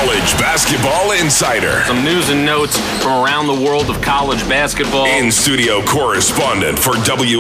College Basketball Insider. Some news and notes from around the world of college basketball. In-studio correspondent for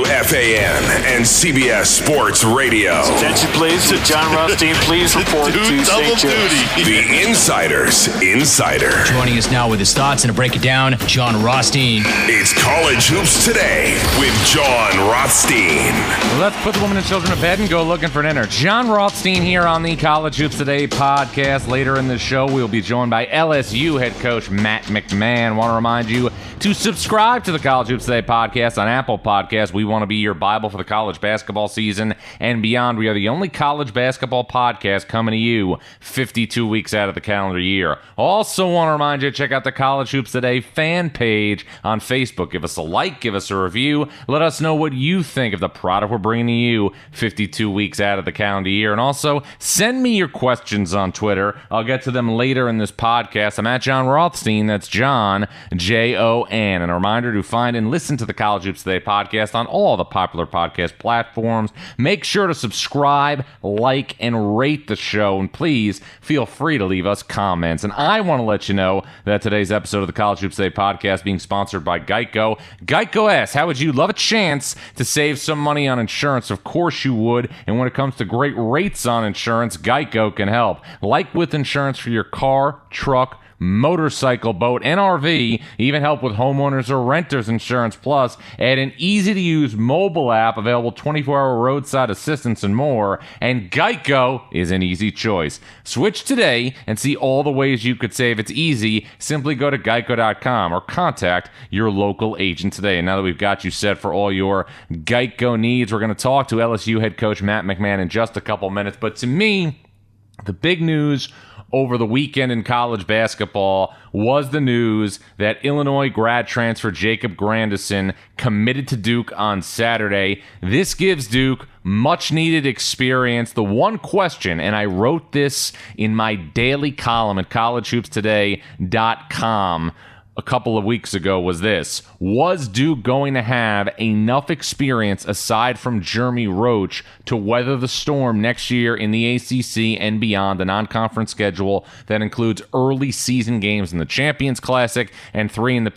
WFAN and CBS Sports Radio. Attention please to John Rothstein. Please report to St. Joe's. The Insider's Insider. Joining us now with his thoughts and to break it down, John Rothstein. It's College Hoops Today with John Rothstein. Let's put the women and children to bed and go looking for dinner. John Rothstein here on the College Hoops Today podcast. Later in the show, we'll be joined by LSU head coach Matt McMahon. Want to remind you to subscribe to the College Hoops Today podcast on Apple Podcasts. We want to be your Bible for the college basketball season and beyond. We are the only college basketball podcast coming to you 52 weeks out of the calendar year. Also want to remind you to check out the College Hoops Today fan page on Facebook. Give us a like, give us a review. Let us know what you think of the product we're bringing to you 52 weeks out of the calendar year. And also, send me your questions on Twitter. I'll get to them later in this podcast. I'm at John Rothstein. That's John, J-O-N. And a reminder to find and listen to the College Hoops Today podcast on all the popular podcast platforms. Make sure to subscribe, like, and rate the show. And please feel free to leave us comments. And I want to let you know that today's episode of the College Hoops Today podcast being sponsored by Geico. Geico asks, how would you love a chance to save some money on insurance? Of course you would. And when it comes to great rates on insurance, Geico can help. Like with insurance for your car, truck, motorcycle, boat, and RV, even help with homeowners or renters insurance. Plus, add an easy-to-use mobile app, available 24-hour roadside assistance and more, and Geico is an easy choice. Switch today and see all the ways you could save. It's easy. Simply go to geico.com or contact your local agent today. And now that we've got you set for all your Geico needs, we're going to talk to LSU head coach Matt McMahon in just a couple minutes. But to me, the big news over the weekend in college basketball was the news that Illinois grad transfer Jacob Grandison committed to Duke on Saturday. This gives Duke much-needed experience. The one question, and I wrote this in my daily column at collegehoopstoday.com a couple of weeks ago, was this: was Duke going to have enough experience aside from Jeremy Roach to weather the storm next year in the ACC and beyond, the non-conference schedule that includes early season games in the Champions Classic and 3 in the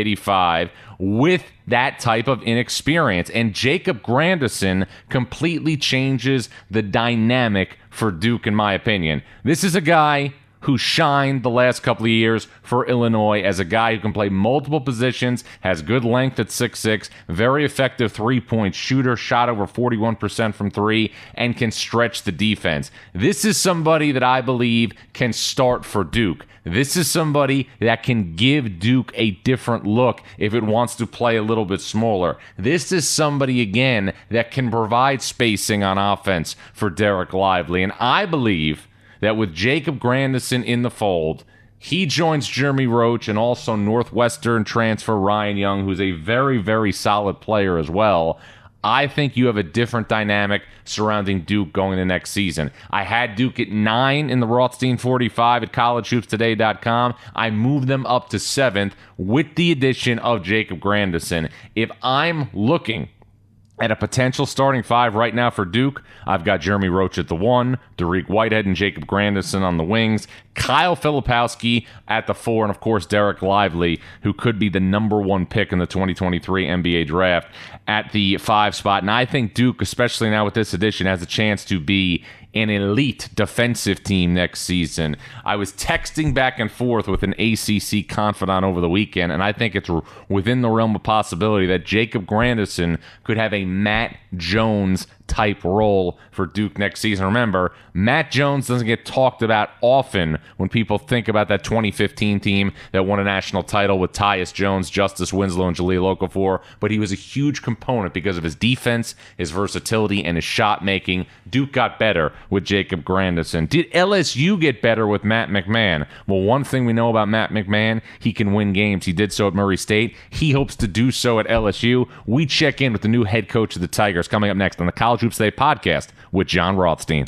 PK85, with that type of inexperience? And Jacob Grandison completely changes the dynamic for Duke, in my opinion. This is a guy who shined the last couple of years for Illinois as a guy who can play multiple positions, has good length at 6'6", very effective three-point shooter, shot over 41% from three, and can stretch the defense. This is somebody that I believe can start for Duke. This is somebody that can give Duke a different look if it wants to play a little bit smaller. This is somebody, again, that can provide spacing on offense for Derek Lively. And I believe that with Jacob Grandison in the fold, he joins Jeremy Roach and also Northwestern transfer Ryan Young, who's a very, very solid player as well. I think you have a different dynamic surrounding Duke going into next season. I had Duke at 9 in the Rothstein 45 at collegehoopstoday.com. I moved them up to 7th with the addition of Jacob Grandison. If I'm looking at a potential starting 5 right now for Duke, I've got Jeremy Roach at the 1, Dariq Whitehead and Jacob Grandison on the wings, Kyle Filipowski at the 4, and of course Derek Lively, who could be the number 1 pick in the 2023 NBA draft, at the 5 spot. And I think Duke, especially now with this addition, has a chance to be an elite defensive team next season. I was texting back and forth with an ACC confidant over the weekend, and I think it's within the realm of possibility that Jacob Grandison could have a Matt Jones type role for Duke next season. Remember, Matt Jones doesn't get talked about often when people think about that 2015 team that won a national title with Tyus Jones, Justice Winslow, and Jahlil Okafor, but he was a huge component because of his defense, his versatility, and his shot making. Duke got better with Jacob Grandison. Did LSU get better with Matt McMahon? Well, one thing we know about Matt McMahon, he can win games. He did so at Murray State. He hopes to do so at LSU. We check in with the new head coach of the Tigers coming up next on the College Hoops Today podcast with John Rothstein.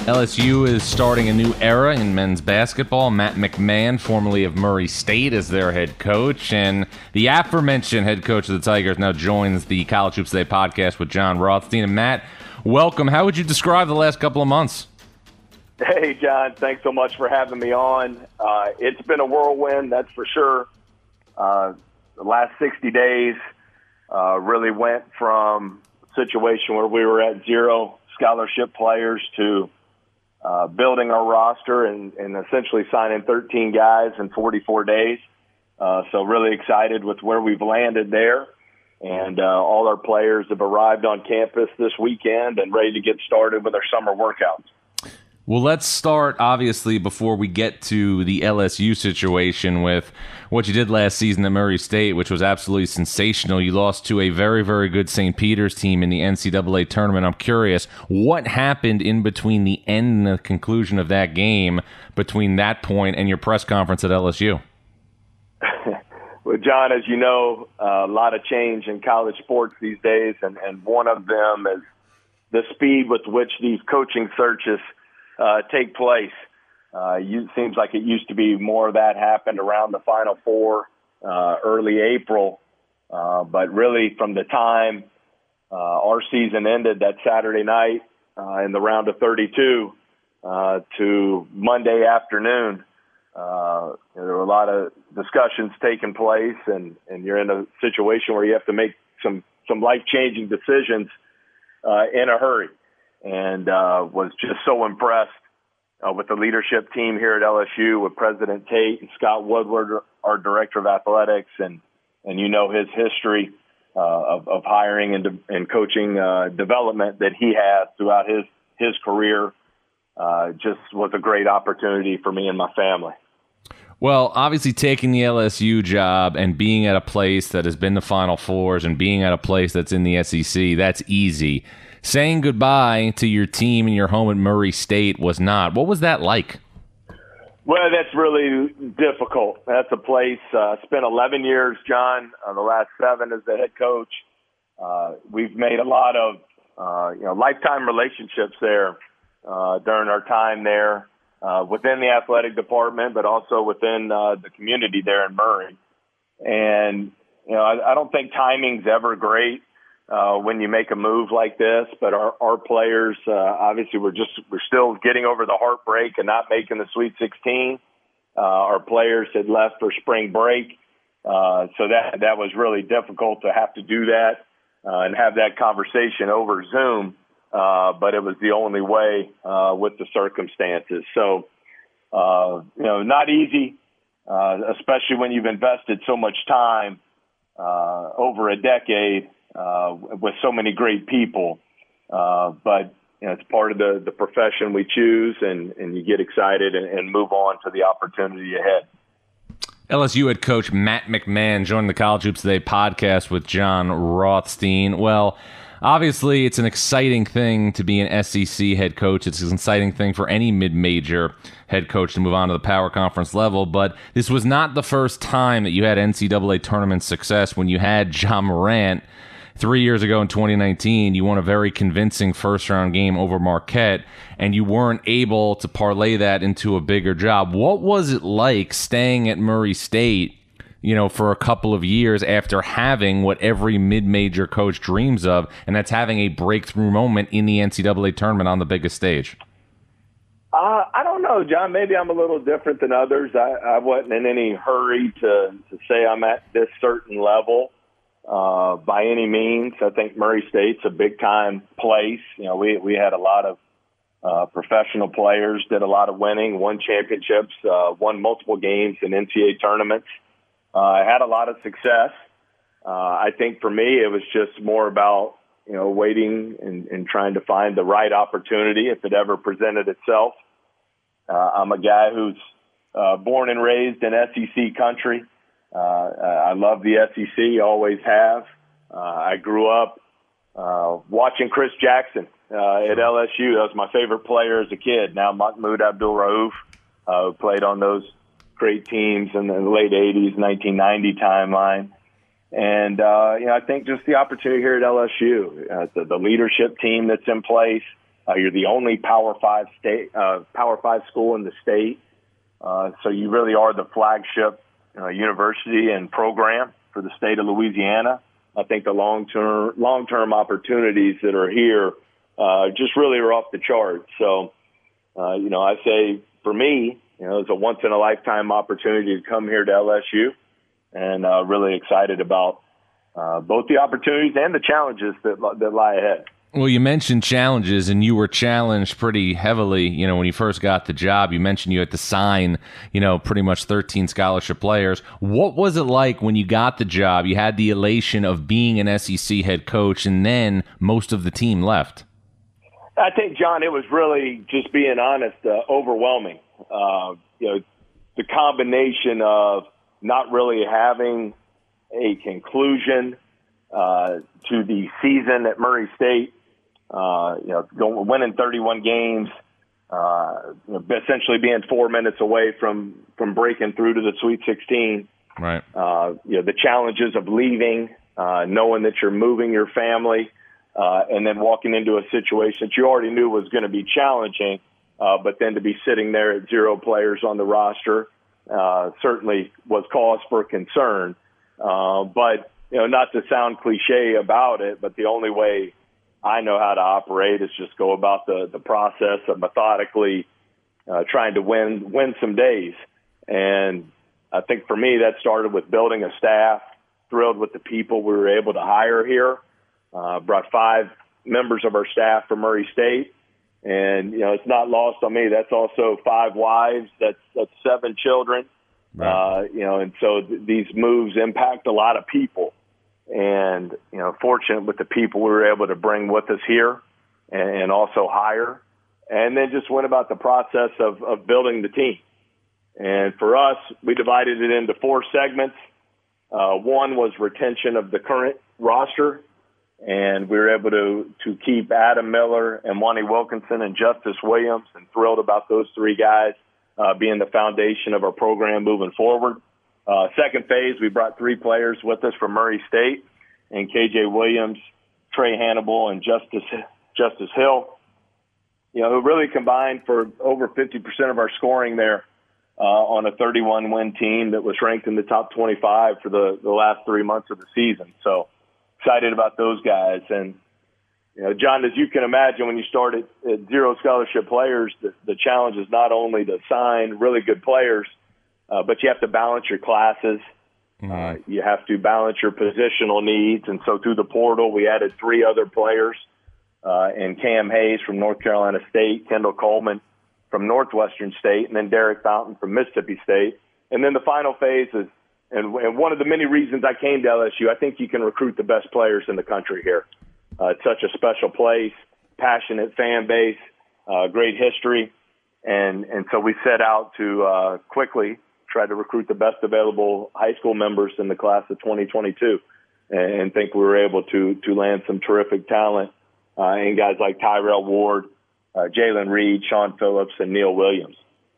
LSU is starting a new era in men's basketball. Matt McMahon, formerly of Murray State, is their head coach. And the aforementioned head coach of the Tigers now joins the College Hoops Today podcast with Jon Rothstein. And Matt, welcome. How would you describe the last couple of months? Hey, John. Thanks so much for having me on. It's been a whirlwind, that's for sure. The last 60 days really went from a situation where we were at 0 scholarship players to building our roster and essentially signing 13 guys in 44 days. So really excited with where we've landed there. And all our players have arrived on campus this weekend and ready to get started with our summer workouts. Well, let's start, obviously, before we get to the LSU situation with what you did last season at Murray State, which was absolutely sensational. You lost to a very, very good St. Peter's team in the NCAA tournament. I'm curious, what happened in between the end and the conclusion of that game, between that point and your press conference at LSU? Well, John, as you know, a lot of change in college sports these days, and one of them is the speed with which these coaching searches take place. Seems like it used to be more of that happened around the Final Four, early April. But really from the time our season ended that Saturday night in the round of 32 to Monday afternoon, there were a lot of discussions taking place, and you're in a situation where you have to make some life-changing decisions in a hurry. And was just so impressed with the leadership team here at LSU, with President Tate and Scott Woodward, our director of athletics, and you know his history of hiring and coaching development that he has throughout his career. Just was a great opportunity for me and my family. Well, obviously taking the LSU job and being at a place that has been the Final Fours and being at a place that's in the SEC, that's easy. Saying goodbye to your team and your home at Murray State was not. What was that like? Well, that's really difficult. That's a place, spent 11 years, John, the last 7 as the head coach. We've made a lot of, lifetime relationships there during our time there within the athletic department, but also within the community there in Murray. And, I don't think timing's ever great when you make a move like this, but our players, obviously we're still getting over the heartbreak and not making the Sweet 16. Our players had left for spring break. So that was really difficult to have to do that and have that conversation over Zoom. But it was the only way with the circumstances. So, not easy, especially when you've invested so much time over a decade with so many great people. But it's part of the profession we choose, and you get excited and move on to the opportunity ahead. LSU head coach Matt McMahon joined the College Hoops Today podcast with Jon Rothstein. Well, obviously, it's an exciting thing to be an SEC head coach. It's an exciting thing for any mid-major head coach to move on to the power conference level. But this was not the first time that you had NCAA tournament success. When you had Ja Morant 3 years ago in 2019, you won a very convincing first-round game over Marquette, and you weren't able to parlay that into a bigger job. What was it like staying at Murray State, for a couple of years after having what every mid-major coach dreams of, and that's having a breakthrough moment in the NCAA tournament on the biggest stage? I don't know, John. Maybe I'm a little different than others. I wasn't in any hurry to say I'm at this certain level by any means. I think Murray State's a big-time place. We had a lot of professional players, did a lot of winning, won championships, won multiple games in NCAA tournaments. Had a lot of success. I think for me, it was just more about, waiting and trying to find the right opportunity if it ever presented itself. I'm a guy who's born and raised in SEC country. I love the SEC, always have. I grew up watching Chris Jackson at LSU. That was my favorite player as a kid. Now Mahmoud Abdul-Rauf, who played on those great teams in the late 80s, 1990 timeline. And, I think just the opportunity here at LSU, the leadership team that's in place, You're the only Power 5 school in the state. So you really are the flagship university and program for the state of Louisiana. I think the long-term opportunities that are here just really are off the charts. So, I say for me, it's a once-in-a-lifetime opportunity to come here to LSU, and really excited about both the opportunities and the challenges that lie ahead. Well, you mentioned challenges, and you were challenged pretty heavily, when you first got the job. You mentioned you had to sign, pretty much 13 scholarship players. What was it like when you got the job? You had the elation of being an SEC head coach, and then most of the team left. I think, John, it was really, just being honest, overwhelming. The combination of not really having a conclusion to the season at Murray State, winning 31 games, essentially being 4 minutes away from breaking through to the Sweet 16. Right. The challenges of leaving, knowing that you're moving your family, and then walking into a situation that you already knew was going to be challenging, but then to be sitting there at 0 players on the roster certainly was cause for concern. But not to sound cliche about it, but the only way I know how to operate is just go about the process of methodically trying to win some days. And I think for me, that started with building a staff, thrilled with the people we were able to hire here. Brought 5 members of our staff from Murray State. And, it's not lost on me. That's also 5 wives. That's 7 children. Right. And so these moves impact a lot of people. And, fortunate with the people we were able to bring with us here and also hire. And then just went about the process of building the team. And for us, we divided it into 4 segments. One was retention of the current roster. And we were able to keep Adam Miller and Wani Wilkinson and Justice Williams, and thrilled about those 3 guys being the foundation of our program moving forward. Second phase, we brought 3 players with us from Murray State, and KJ Williams, Trey Hannibal, and Justice Hill. Who really combined for over 50% of our scoring there on a 31-win team that was ranked in the top 25 for the last 3 months of the season. So excited about those guys. And, John, as you can imagine, when you start at 0 scholarship players, the challenge is not only to sign really good players, but you have to balance your classes. Mm-hmm. You have to balance your positional needs. And so through the portal, we added 3 other players, and Cam Hayes from North Carolina State, Kendall Coleman from Northwestern State, and then Derek Fountain from Mississippi State. And then the final phase is, and one of the many reasons I came to LSU, I think you can recruit the best players in the country here. It's such a special place, passionate fan base, great history. And so we set out to quickly try to recruit the best available high school members in the class of 2022, and think we were able to land some terrific talent in guys like Tyrell Ward, Jalen Reed, Sean Phillips, and Neil Williams.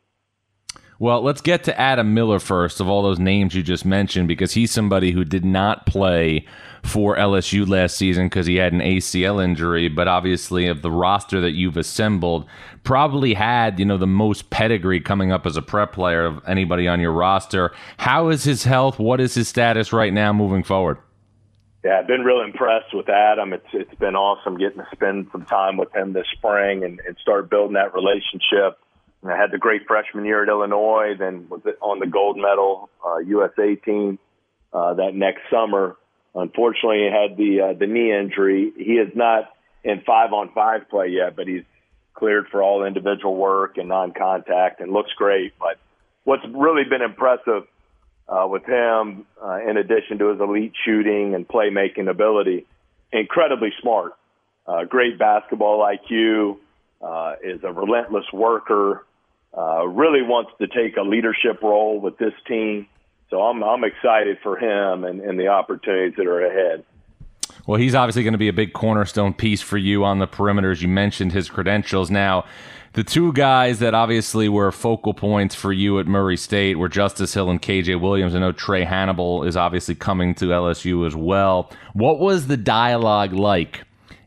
Well, let's get to Adam Miller first, of all those names you just mentioned, because he's somebody who did not play for LSU last season because he had an ACL injury, but obviously of the roster that you've assembled, probably had, the most pedigree coming up as a prep player of anybody on your roster. How is his health? What is his status right now moving forward? Yeah, I've been real impressed with Adam. It's been awesome getting to spend some time with him this spring and start building that relationship. And I had the great freshman year at Illinois, then was on the gold medal USA team that next summer. Unfortunately, he had the knee injury. He is not in 5-on-5 play yet, but he's cleared for all individual work and non-contact and looks great. But what's really been impressive with him, in addition to his elite shooting and playmaking ability, incredibly smart, great basketball IQ, is a relentless worker, really wants to take a leadership role with this team. So I'm excited for him and the opportunities that are ahead. Well, he's obviously going to be a big cornerstone piece for you on the perimeters. You mentioned his credentials. Now, the 2 guys that obviously were focal points for you at Murray State were Justice Hill and KJ Williams. I know Trey Hannibal is obviously coming to LSU as well. What was the dialogue like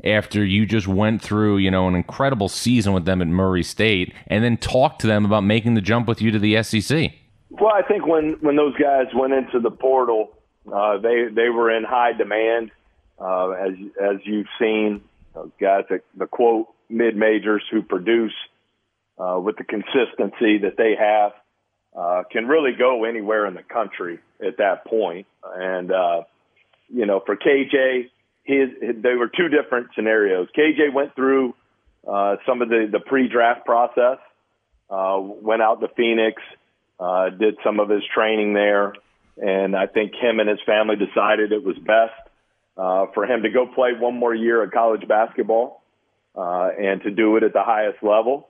after you just went through, an incredible season with them at Murray State, and then talk to them about making the jump with you to the SEC? Well, I think when those guys went into the portal, they were in high demand, as you've seen. Guys at the quote mid-majors who produce with the consistency that they have can really go anywhere in the country at that point. And for KJ, they were two different scenarios. KJ went through some of the pre-draft process, went out to Phoenix, did some of his training there, and I think him and his family decided it was best for him to go play one more year of college basketball and to do it at the highest level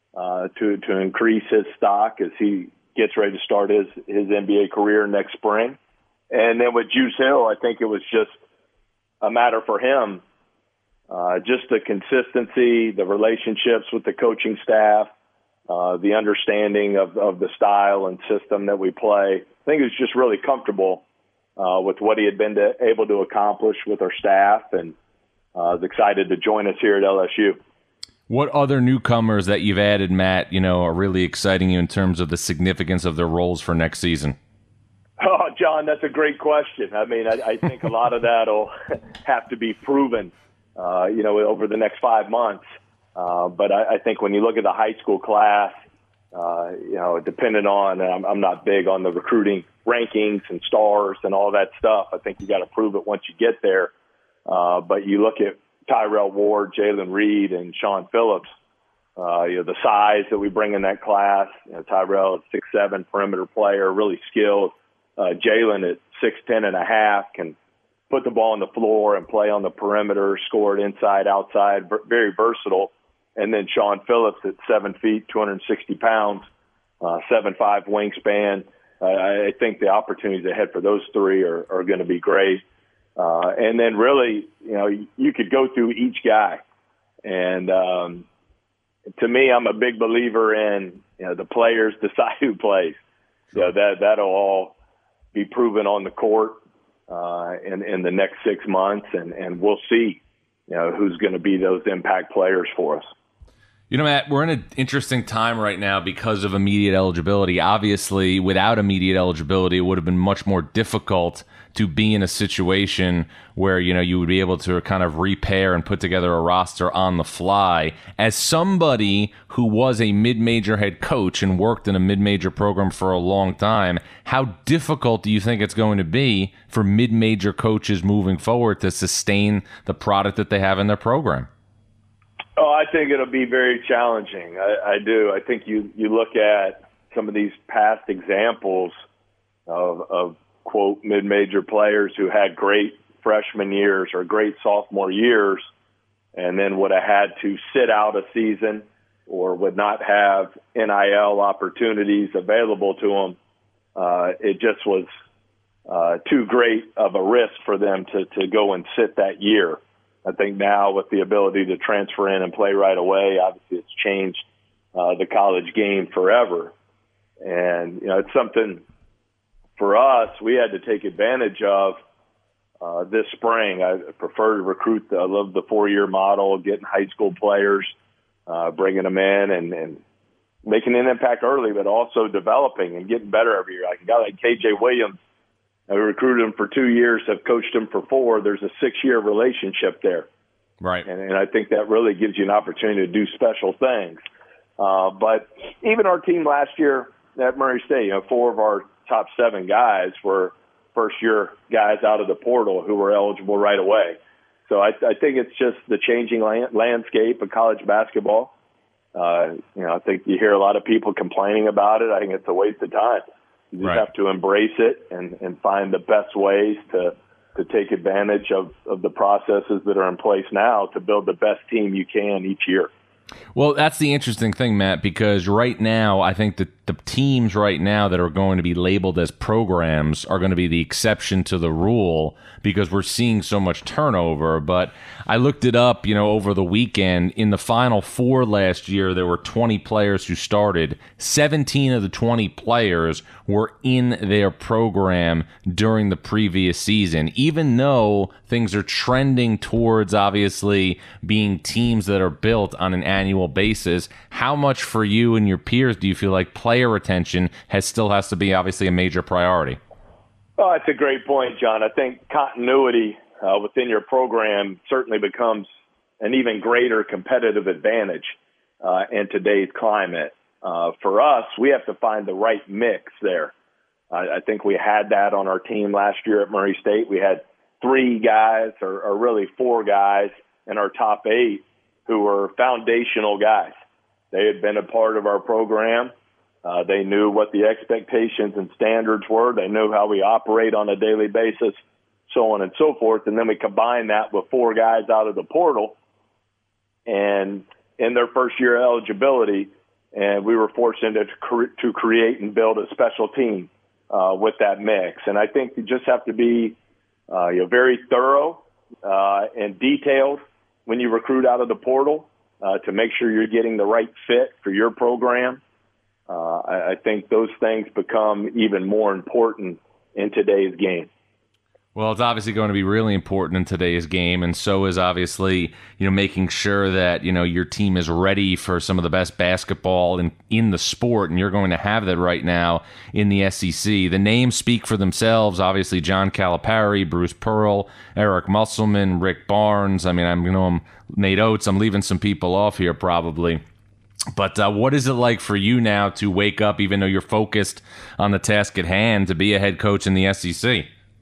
to increase his stock as he gets ready to start his NBA career next spring. And then with Juice Hill, I think it was just a matter for him, just the consistency, the relationships with the coaching staff, the understanding of the style and system that we play. I think he was just really comfortable with what he had been able to accomplish with our staff, and was excited to join us here at LSU. What other newcomers that you've added, Matt, are really exciting you in terms of the significance of their roles for next season? Oh, John, that's a great question. I mean, I think a lot of that will have to be proven, over the next 5 months. But I think when you look at the high school class, depending on, I'm not big on the recruiting rankings and stars and all that stuff. I think you got to prove it once you get there. But you look at Tyrell Ward, Jalen Reed, and Sean Phillips, the size that we bring in that class. Tyrell is 6'7", perimeter player, really skilled. Jalen at 6'10.5", can put the ball on the floor and play on the perimeter, score it inside, outside, very versatile. And then Sean Phillips at 7 feet, 260 pounds, 7'5" wingspan. I think the opportunities ahead for those three are going to be great. And then really, you could go through each guy. And to me, I'm a big believer in, the players decide who plays. That'll all be proven on the court in the next 6 months, and we'll see, who's going to be those impact players for us. Matt, we're in an interesting time right now because of immediate eligibility. Obviously, without immediate eligibility, it would have been much more difficult to be in a situation where, you would be able to kind of repair and put together a roster on the fly. As somebody who was a mid-major head coach and worked in a mid-major program for a long time, how difficult do you think it's going to be for mid-major coaches moving forward to sustain the product that they have in their program? Oh, I think it'll be very challenging. I do. I think you look at some of these past examples of quote, mid-major players who had great freshman years or great sophomore years and then would have had to sit out a season or would not have NIL opportunities available to them. It just was too great of a risk for them to go and sit that year. I think now with the ability to transfer in and play right away, obviously it's changed the college game forever. And, it's something for us we had to take advantage of this spring. I prefer to recruit. I love the 4-year model, getting high school players, bringing them in and making an impact early, but also developing and getting better every year. Like a guy like KJ Williams, I recruited him for 2 years, have coached him for 4. There's a 6-year relationship there. Right. And I think that really gives you an opportunity to do special things. But even our team last year at Murray State, 4 of our top 7 guys were first-year guys out of the portal who were eligible right away. So I think it's just the changing landscape of college basketball. I think you hear a lot of people complaining about it. I think it's a waste of time. You just have to embrace it and find the best ways to take advantage of the processes that are in place now to build the best team you can each year. Well, that's the interesting thing, Matt, because right now I think the the teams right now that are going to be labeled as programs are going to be the exception to the rule because we're seeing so much turnover. But I looked it up, over the weekend. In the Final Four last year, there were 20 players who started. 17 of the 20 players were in their program during the previous season, even though things are trending towards obviously being teams that are built on an annual basis. How much for you and your peers do you feel like player retention still has to be obviously a major priority? Oh, that's a great point, John. I think continuity within your program certainly becomes an even greater competitive advantage in today's climate. For us, we have to find the right mix there. I think we had that on our team last year at Murray State. We had 3 guys, or really 4 guys in our top 8 who were foundational guys. They had been a part of our program. They knew what the expectations and standards were. They knew how we operate on a daily basis, so on and so forth. And then we combined that with 4 guys out of the portal and in their first year eligibility, and we were forced into to create and build a special team with that mix. And I think you just have to be very thorough and detailed when you recruit out of the portal to make sure you're getting the right fit for your program. I think those things become even more important in today's game. Well, it's obviously going to be really important in today's game, and so is obviously, making sure that, your team is ready for some of the best basketball in the sport, and you're going to have that right now in the SEC. The names speak for themselves. Obviously, John Calipari, Bruce Pearl, Eric Musselman, Rick Barnes. I'm Nate Oates. I'm leaving some people off here probably. But what is it like for you now to wake up, even though you're focused on the task at hand, to be a head coach in the SEC?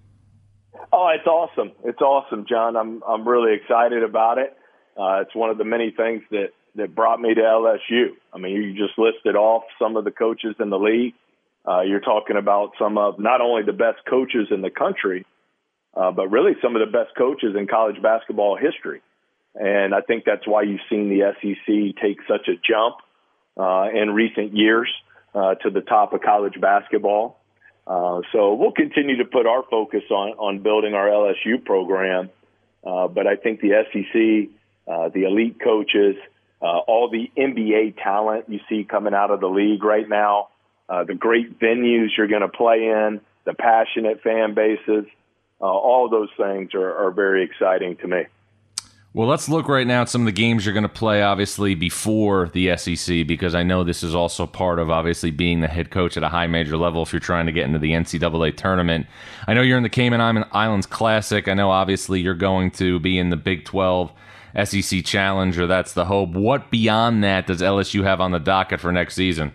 Oh, it's awesome. It's awesome, John. I'm really excited about it. It's one of the many things that brought me to LSU. You just listed off some of the coaches in the league. You're talking about some of not only the best coaches in the country, but really some of the best coaches in college basketball history. And I think that's why you've seen the SEC take such a jump in recent years to the top of college basketball. So we'll continue to put our focus on building our LSU program. But I think the SEC, the elite coaches, all the NBA talent you see coming out of the league right now, the great venues you're going to play in, the passionate fan bases, all those things are very exciting to me. Well, let's look right now at some of the games you're going to play, obviously, before the SEC, because I know this is also part of, obviously, being the head coach at a high major level if you're trying to get into the NCAA tournament. I know you're in the Cayman Islands Classic. I know, obviously, you're going to be in the Big 12 SEC Challenge, or that's the hope. What beyond that does LSU have on the docket for next season?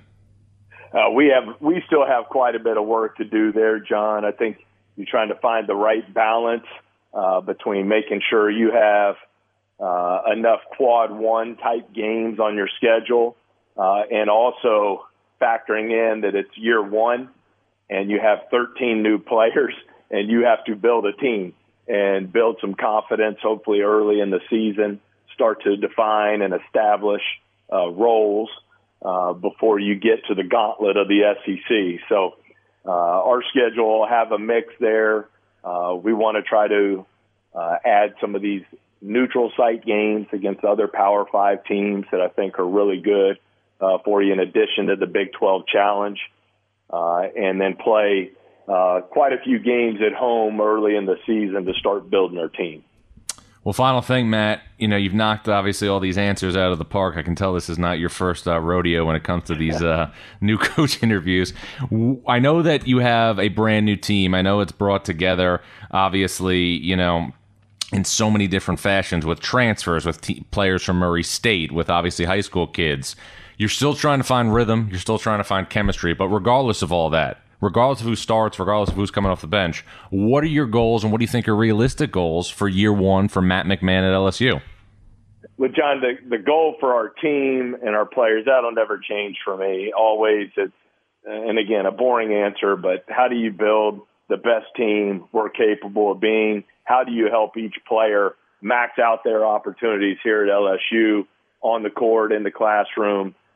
We still have quite a bit of work to do there, John. I think you're trying to find the right balance between making sure you have enough quad 1 type games on your schedule, and also factoring in that it's year 1 and you have 13 new players and you have to build a team and build some confidence, hopefully early in the season, start to define and establish roles before you get to the gauntlet of the SEC. So our schedule will have a mix there. We want to try to add some of these neutral site games against other Power 5 teams that I think are really good for you in addition to the Big 12 Challenge, and then play quite a few games at home early in the season to start building our team. Well, final thing, Matt, you've knocked obviously all these answers out of the park. I can tell this is not your first rodeo when it comes to these new coach interviews. I know that you have a brand new team. I know it's brought together, obviously, in so many different fashions, with transfers, with players from Murray State, with obviously high school kids. You're still trying to find rhythm. You're still trying to find chemistry. But regardless of all that, regardless of who starts, regardless of who's coming off the bench, what are your goals and what do you think are realistic goals for year 1 for Matt McMahon at LSU? Well, John, the goal for our team and our players, that'll never change for me. Always, it's, and again, a boring answer, but how do you build the best team we're capable of being? How do you help each player max out their opportunities here at LSU on the court, in the classroom,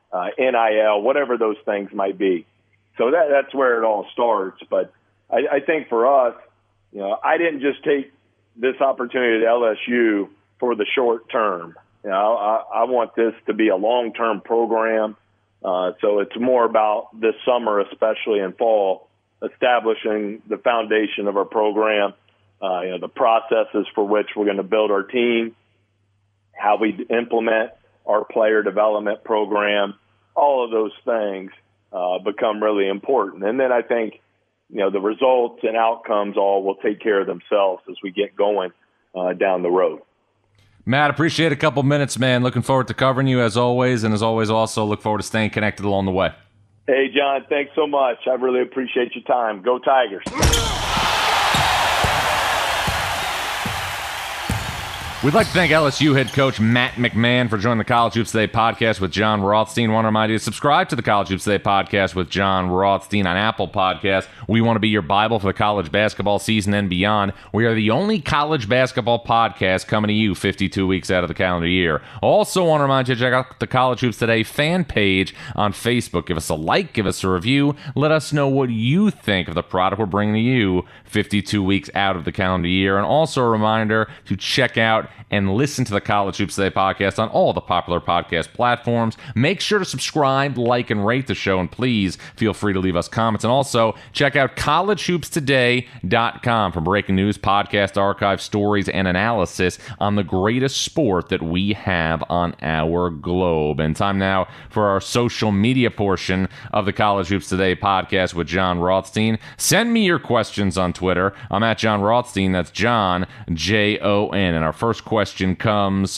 NIL, whatever those things might be. So that's where it all starts. But I think for us, I didn't just take this opportunity at LSU for the short term. I want this to be a long-term program. So it's more about this summer, especially in fall, establishing the foundation of our program, the processes for which we're going to build our team, how we implement our player development program. All of those things become really important. And then I think, the results and outcomes all will take care of themselves as we get going down the road. Matt, appreciate a couple minutes, man. Looking forward to covering you as always, and as always also look forward to staying connected along the way. Hey, John, thanks so much. I really appreciate your time. Go Tigers. We'd like to thank LSU head coach Matt McMahon for joining the College Hoops Today podcast with John Rothstein. Want to remind you to subscribe to the College Hoops Today podcast with John Rothstein on Apple Podcasts. We want to be your Bible for the college basketball season and beyond. We are the only college basketball podcast coming to you 52 weeks out of the calendar year. Also want to remind you to check out the College Hoops Today fan page on Facebook. Give us a like, give us a review. Let us know what you think of the product we're bringing to you 52 weeks out of the calendar year. And also a reminder to check out and listen to the College Hoops Today podcast on all the popular podcast platforms. Make sure to subscribe, like, and rate the show, and please feel free to leave us comments. And also, check out collegehoopstoday.com for breaking news, podcast archive, stories, and analysis on the greatest sport that we have on our globe. And time now for our social media portion of the College Hoops Today podcast with John Rothstein. Send me your questions on Twitter. I'm at John Rothstein. That's John, J-O-N. And our first question comes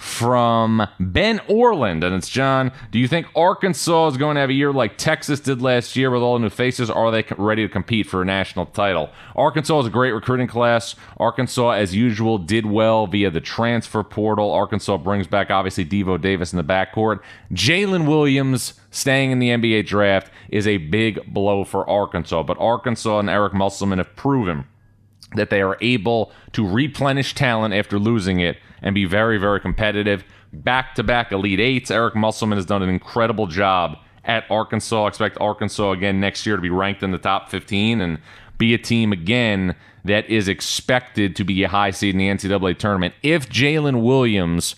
from Ben Orland, and it's John, do you think Arkansas is going to have a year like Texas did last year with all the new faces, or are they ready to compete for a national title? Arkansas is a great recruiting class. Arkansas, as usual, did well via the transfer portal. Arkansas brings back, obviously, Devo Davis in the backcourt. Jalen Williams staying in the NBA draft is a big blow for Arkansas, but Arkansas and Eric Musselman have proven that they are able to replenish talent after losing it and be very, very competitive. Back-to-back Elite Eights. Eric Musselman has done an incredible job at Arkansas. I expect Arkansas again next year to be ranked in the top 15 and be a team again that is expected to be a high seed in the NCAA tournament. If Jalen Williams,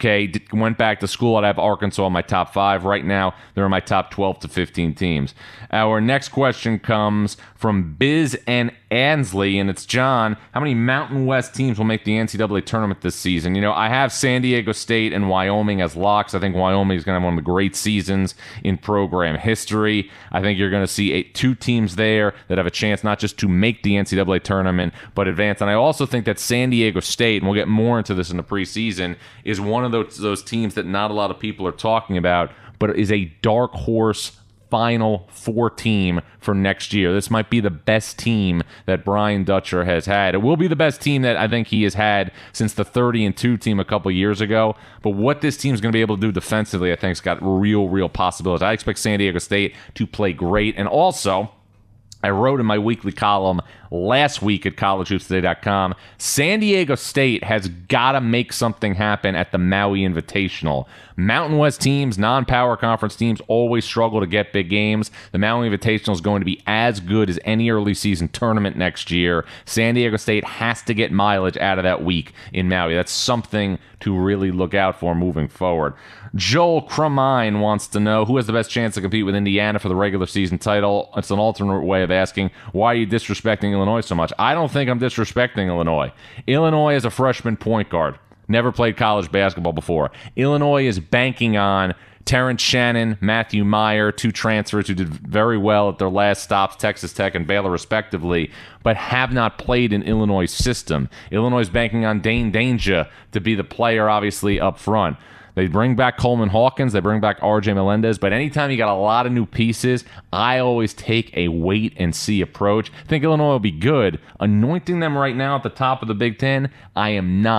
went back to school, I'd have Arkansas in my top 5. Right now, they're in my top 12 to 15 teams. Our next question comes from Biz and Ansley, and it's John, how many Mountain West teams will make the NCAA tournament this season? I have San Diego State and Wyoming as locks. I think Wyoming is going to have one of the great seasons in program history. I think you're going to see 2 teams there that have a chance not just to make the NCAA tournament, but advance. And I also think that San Diego State, and we'll get more into this in the preseason, is one of those teams that not a lot of people are talking about, but is a dark horse Final Four team for next year. This might be the best team that Brian Dutcher has had. It will be the best team that I think he has had since the 30-2 team a couple years ago. But what this team is going to be able to do defensively, I think, has got real possibilities. I expect San Diego State to play great. And also, I wrote in my weekly column last week at collegehoopstoday.com, San Diego State has got to make something happen at the Maui Invitational. Mountain West teams, non-power conference teams, always struggle to get big games. The Maui Invitational is going to be as good as any early season tournament next year. San Diego State has to get mileage out of that week in Maui. That's something to really look out for moving forward. Joel Crumine wants to know who has the best chance to compete with Indiana for the regular season title. It's an alternate way of asking, why are you disrespecting Illinois so much? I don't think I'm disrespecting Illinois. Illinois is a freshman point guard. Never played college basketball before. Illinois is banking on Terrence Shannon, Matthew Meyer, 2 transfers who did very well at their last stops, Texas Tech and Baylor respectively, but have not played in Illinois' system. Illinois is banking on Dane Danger to be the player, obviously, up front. They bring back Coleman Hawkins. They bring back R.J. Melendez. But anytime you got a lot of new pieces, I always take a wait-and-see approach. I think Illinois will be good. Anointing them right now at the top of the Big Ten, I am not.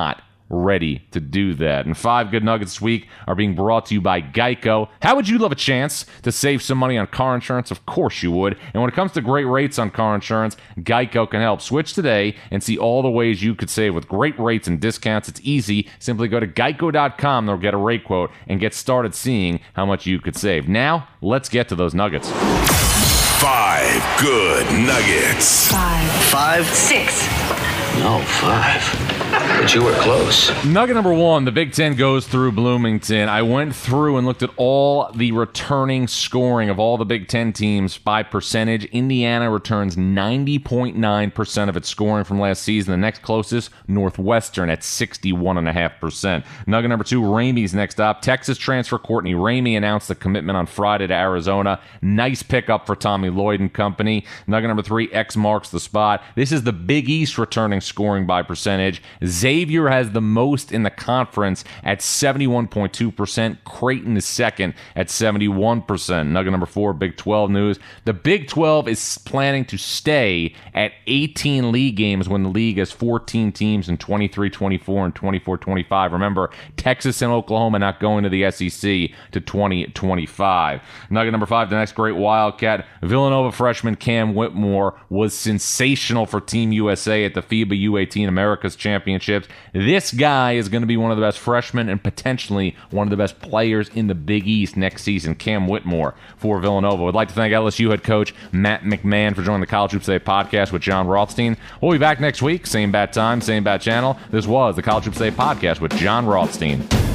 ready to do that. And 5 good nuggets this week are being brought to you by Geico. How would you love a chance to save some money on car insurance? Of course you would. And when it comes to great rates on car insurance, Geico can help. Switch today and see all the ways you could save with great rates and discounts. It's easy. Simply go to geico.com. They'll get a rate quote and get started seeing how much you could save. Now, let's get to those nuggets. 5 good nuggets. 5. 6. No, 5. But you were close. Nugget number 1, the Big Ten goes through Bloomington. I went through and looked at all the returning scoring of all the Big Ten teams by percentage. Indiana returns 90.9% of its scoring from last season. The next closest, Northwestern at 61.5%. Nugget number 2, Ramey's next up. Texas transfer Courtney Ramey announced the commitment on Friday to Arizona. Nice pickup for Tommy Lloyd and company. Nugget number 3, X marks the spot. This is the Big East returning scoring by percentage. Xavier has the most in the conference at 71.2%. Creighton is second at 71%. Nugget number 4, Big 12 news. The Big 12 is planning to stay at 18 league games when the league has 14 teams in 23-24 and 24-25. Remember, Texas and Oklahoma not going to the SEC to 2025. Nugget number 5, the next great Wildcat. Villanova freshman Cam Whitmore was sensational for Team USA at the FIBA U18 Americas Championships. This guy is going to be one of the best freshmen and potentially one of the best players in the Big East next season. Cam Whitmore for Villanova. I'd like to thank LSU head coach Matt McMahon for joining the College Hoops Today podcast with John Rothstein. We'll be back next week. Same bat time, same bat channel. This was the College Hoops Today podcast with John Rothstein.